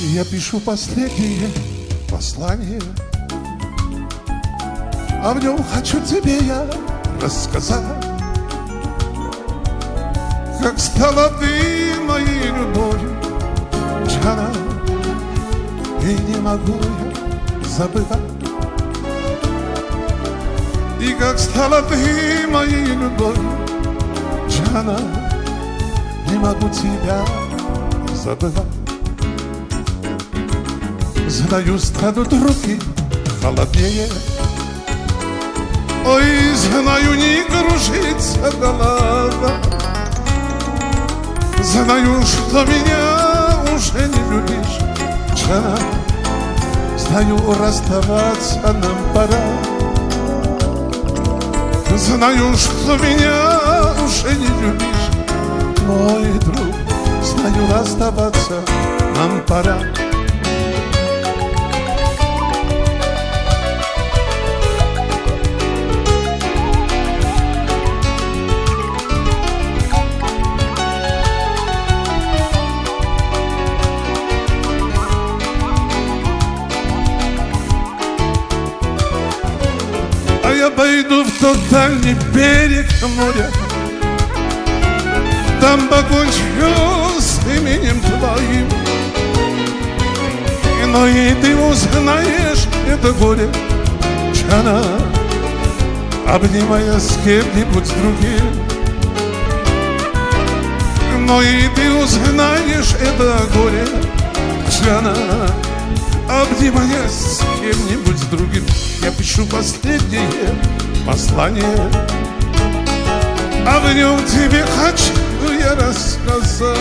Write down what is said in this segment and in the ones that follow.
Я пишу последнее послание, а в нем хочу тебе я рассказать, как стала ты моей любовью, Джана, и не могу я забывать. И как стала ты моей любовью, Джана, не могу тебя забывать. Знаю, станут руки холоднее, ой, знаю, не кружится голова. Знаю, что меня уже не любишь, Джана, знаю, расставаться нам пора. Знаю, что меня уже не любишь, мой друг, знаю, расставаться нам пора. Я пойду в тот дальний берег моря, там покончу с именем твоим. Но и ты узнаешь это горе, Джана, обнимая с кем-нибудь другим. Но и ты узнаешь это горе, Джана, обнимая с кем-нибудь другим. Я пишу последнее послание, а в нем тебе хочу я рассказать,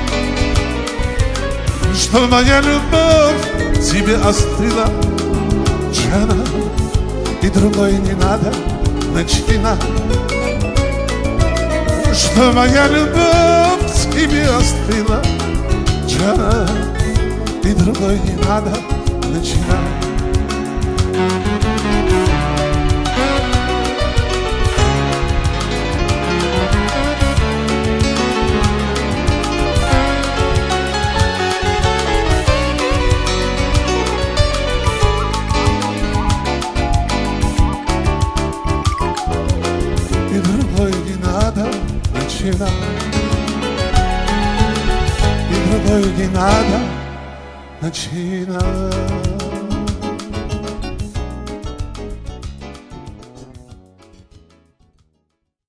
что моя любовь тебе остыла, Джана, и другой не надо начинать. Что моя любовь тебе остыла, Джана, и другой не надо начинать. И другой не надо начинать. И другой не надо начинать.